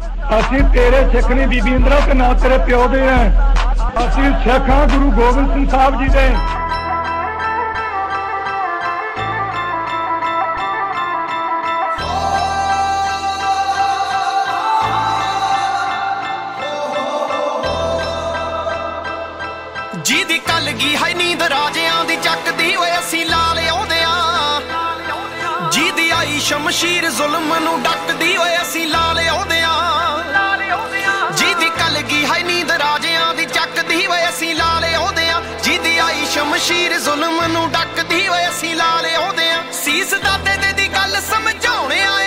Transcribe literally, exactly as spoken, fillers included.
ਅਸੀਂ ਤੇਰੇ ਸਿੱਖ ਨਹੀਂ ਬੀਬੀ ਇੰਦਰਾ ਤੇ ਨਾ ਤੇਰੇ ਪਿਓ ਦੇ ਆ। ਅਸੀਂ ਸਿੱਖ ਹਾਂ ਗੁਰੂ ਗੋਬਿੰਦ ਸਿੰਘ ਸਾਹਿਬ ਜੀ ਦੇ। ਜਿਹਦੀ ਕਲਗੀ ਹੈ ਨੀਂਦ ਰਾਜਿਆਂ ਦੀ ਚੱਕਦੀ ਓਏ ਅਸੀਂ ਲਾ ਲਿਆਉਂਦੇ ਆ। ਜਿਹਦੀ ਆਈ ਸ਼ਮਸ਼ੀਰ ਜ਼ੁਲਮ ਨੂੰ ਡੱਕਦੀ ਓਏ ਅਸੀਂ ਲਾ ਲਿਆਉਂਦੇ ਆ। ਜਿਹਦੀ ਕਲਗੀ ਹੈ ਨੀਂਦ ਰਾਜਿਆਂ ਦੀ ਚੱਕਦੀ ਓਏ ਅਸੀਂ ਲਾ ਲਿਆਉਂਦੇ ਆ। ਜਿਹਦੀ ਆਈ ਸ਼ਮਸ਼ੀਰ ਜ਼ੁਲਮ ਨੂੰ ਡੱਕਦੀ ਓਏ ਅਸੀਂ ਲਾ ਲਿਆਉਂਦੇ ਆ। ਸੀਸ ਦਾਤੇ ਦੇ ਦੀ ਗੱਲ ਸਮਝਾਉਣੇ ਆ